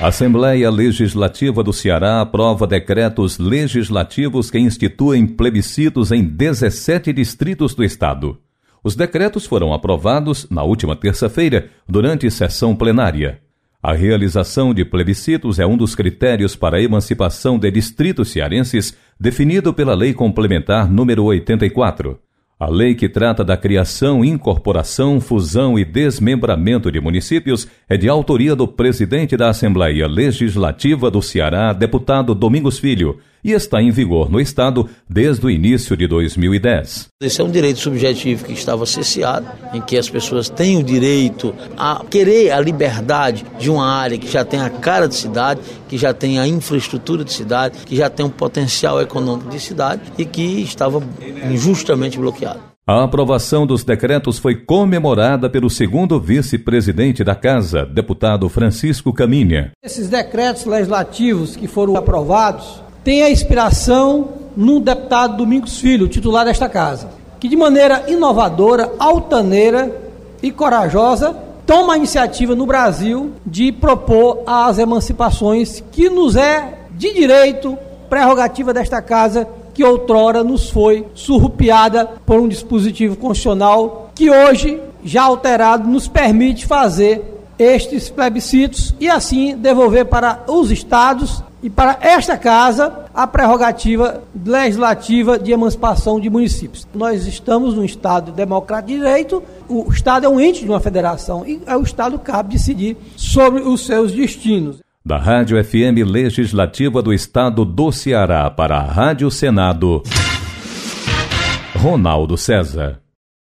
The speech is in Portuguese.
A Assembleia Legislativa do Ceará aprova decretos legislativos que instituem plebiscitos em 17 distritos do estado. Os decretos foram aprovados na última terça-feira, durante sessão plenária. A realização de plebiscitos é um dos critérios para a emancipação de distritos cearenses, definido pela Lei Complementar número 84. A lei que trata da criação, incorporação, fusão e desmembramento de municípios é de autoria do presidente da Assembleia Legislativa do Ceará, deputado Domingos Filho, e está em vigor no estado desde o início de 2010. Esse é um direito subjetivo que estava cesseado, em que as pessoas têm o direito a querer a liberdade de uma área que já tem a cara de cidade, que já tem a infraestrutura de cidade, que já tem um potencial econômico de cidade e que estava injustamente bloqueado. A aprovação dos decretos foi comemorada pelo segundo vice-presidente da Casa, deputado Francisco Caminha. Esses decretos legislativos que foram aprovados têm a inspiração no deputado Domingos Filho, titular desta Casa, que de maneira inovadora, altaneira e corajosa toma a iniciativa no Brasil de propor as emancipações que nos é de direito, prerrogativa desta Casa, que outrora nos foi surrupiada por um dispositivo constitucional que hoje, já alterado, nos permite fazer estes plebiscitos e assim devolver para os estados e para esta Casa a prerrogativa legislativa de emancipação de municípios. Nós estamos num Estado democrático de direito, o Estado é um ente de uma federação e ao Estado cabe decidir sobre os seus destinos. Da Rádio FM Legislativa do Estado do Ceará para a Rádio Senado, Ronaldo César.